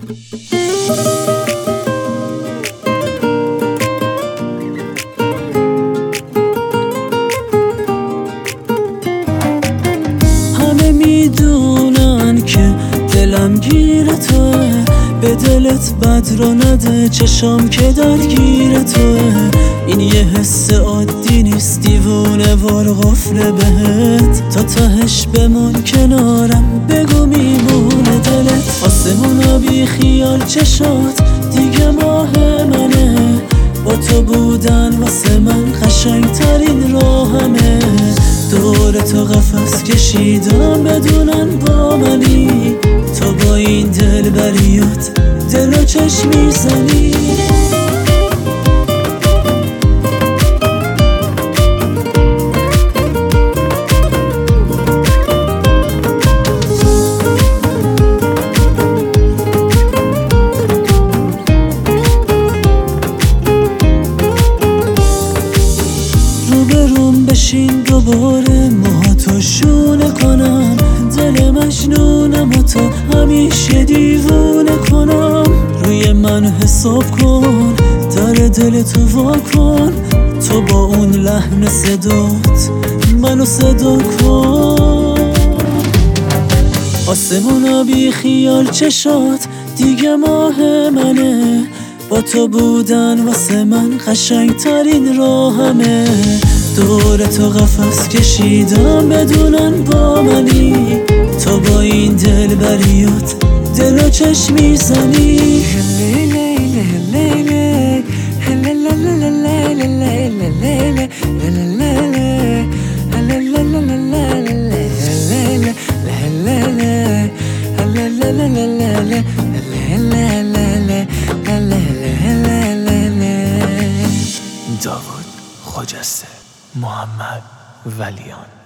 همه میدونن که دلم گیر توه، به دلت بد رو نده چشام که درگیر توه. این یه حس عادی نیست، دیوونه وار قفله بهت. تا تهش بمون کنارم، بگو میمونه دلت. آسمونا بی خیال چشات دیگه ماه منه، با تو بودن واسه من قشنگ ترین راهمه. دور تو قفس کشیدم بدونن با منی، تو با این دل بریات دل و چشم میزنی. روبروم بشین دوباره، موهاتو شونه کنم، دل مجنونم و تو همیشه دیوونه کنم. روی من حساب کن، در دل تو وا کن، تو با اون لحن صدات منو صدا کن. آسمونا بی خیال چشات دیگه ماه منه، با تو بودن واسه من قشنگ ترین راهمه. دور تو قفس کشیدم بدونن با منی، تو با این دل بریات دل و چشم میزنی. داوود خجسته، محمد ولیان.